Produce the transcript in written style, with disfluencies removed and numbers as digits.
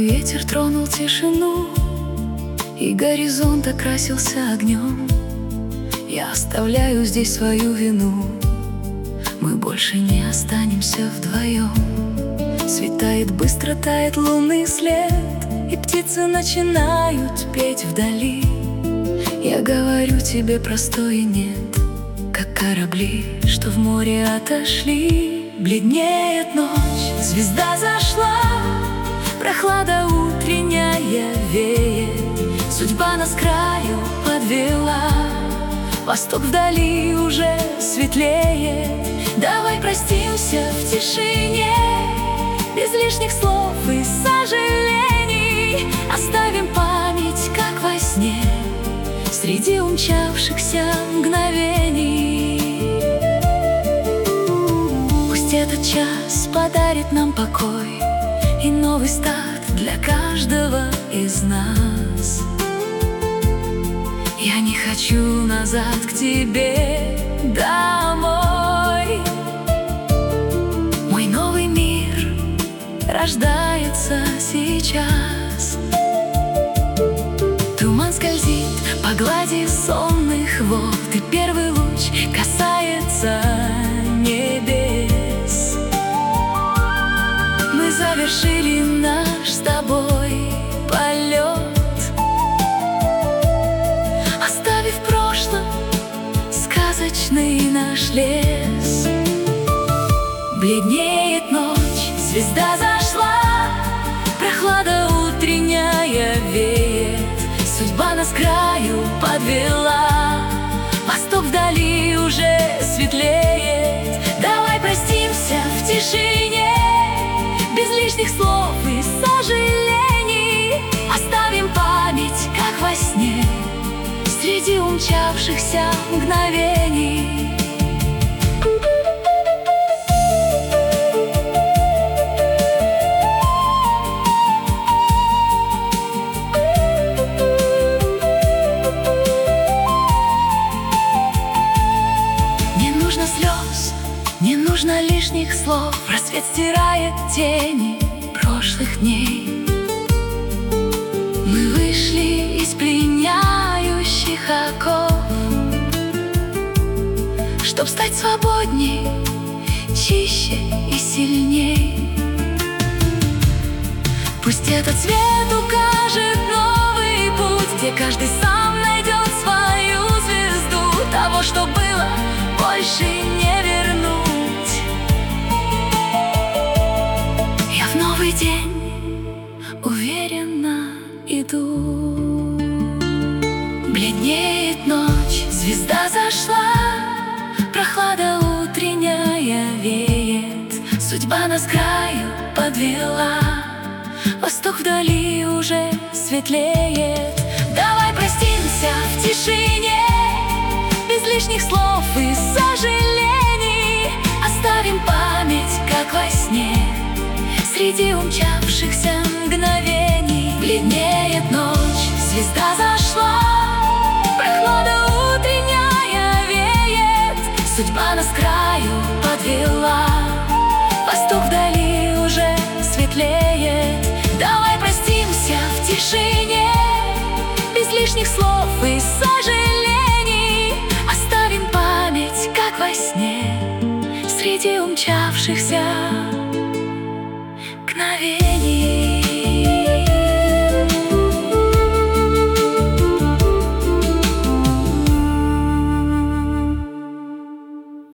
ветер тронул тишину, и горизонт окрасился огнем. Я оставляю здесь свою вину, мы больше не останемся вдвоем. Светает быстро, тает лунный след, и птицы начинают петь вдали. Я говорю тебе простое нет, как корабли, что в море отошли. Бледнеет ночь, звезда зашла, прохлада утренняя веет. Судьба нас к краю подвела, восток вдали уже светлеет. Давай простимся в тишине, без лишних слов и сожалений. Оставим память, как во сне, среди умчавшихся мгновений. Пусть этот час подарит нам покой и новый старт для каждого из нас. Я не хочу назад к тебе домой. Мой новый мир рождается сейчас. Туман скользит по глади сонных вод, и первый луч касается небес. Мы завершили наш с тобой полет, оставив в прошлом сказочный наш лес. Бледнеет ночь, звезда зашла, прохлада утренняя веет. Судьба нас к краю подвела, восток вдали уже светлеет. Давай простимся в тишине, без лишних слов и сожалений. Оставим память, как во сне, среди умчавшихся мгновений. Не нужно лишних слов, рассвет стирает тени прошлых дней. Мы вышли из пленяющих оков, чтоб стать свободней, чище и сильней. Пусть этот свет укажет новый путь, где каждый сам найдет свою звезду. Того, что было, больше не вернуть. Я в новый день уверенно иду. Бледнеет ночь, звезда зашла, прохлада утренняя веет. Судьба нас к краю подвела, восток вдали уже светлеет. Давай простимся в тишине, без лишних слов и сожалений. Оставим память, как во сне, среди умчавшихся мгновений. Бледнеет ночь, звезда зашла, прохлада утренняя веет. Судьба нас к краю подвела, восток вдали уже светлеет. Давай простимся в тишине, без лишних слов и сожалений. Оставим память, как во сне, среди умчавшихся